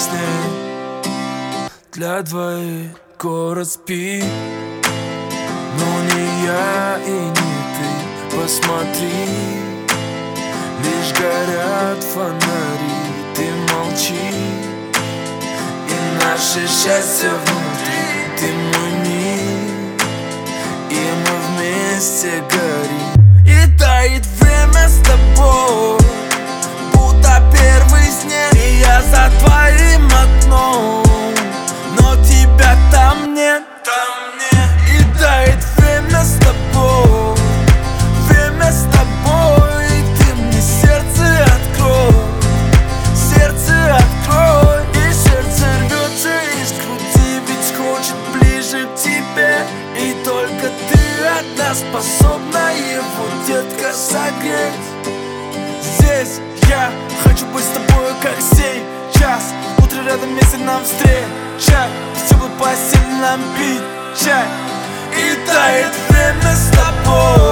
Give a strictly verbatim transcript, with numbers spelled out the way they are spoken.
песня для двоих. Город спит, но не я и не ты. Посмотри, лишь горят фонари. Ты молчи, и наше счастье внутри. Ты мой мир, и мы вместе горим. И тает время с тобой, будто первый снег. И я за твоим окном, но тебя там нет, там нет. И тает время с тобой, время с тобой. И ты мне сердце открой, сердце открой. И сердце рвется из груди, ведь хочет ближе к тебе. И только ты одна способна его, детка, согреть. Здесь я хочу быть с тобой, как сейчас. Утро рядом, вместе нам встречать, в теплой постели нам пить чай. И тает время с тобой.